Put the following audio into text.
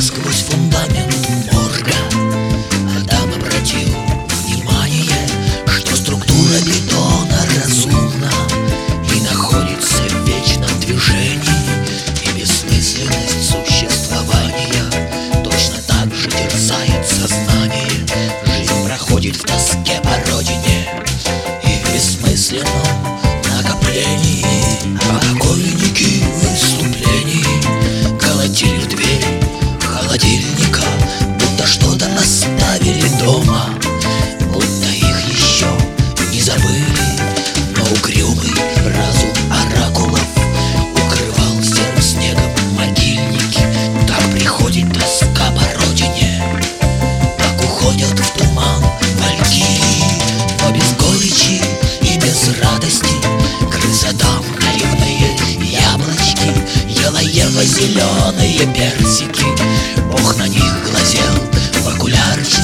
сквозь фундамент морга Адам обратил внимание, что структура бетона разумна и находится в вечном движении, и бессмысленность существования точно так же терзает сознание. Жизнь проходит в тоске по родине и в бессмысленном накоплении. Покойники в выступлении колотили в дверь холодильника, будто что-то оставили дома, будто их еще не забыли. Но угрюмый разум оракулов укрывал серым снегом могильники. Так приходит тоска по родине, так уходят в туман валькирии. Но без горечи и без радости крыса дам наливные яблочки, ела Ева зеленые персики. Бог на них глазел в окулярчик.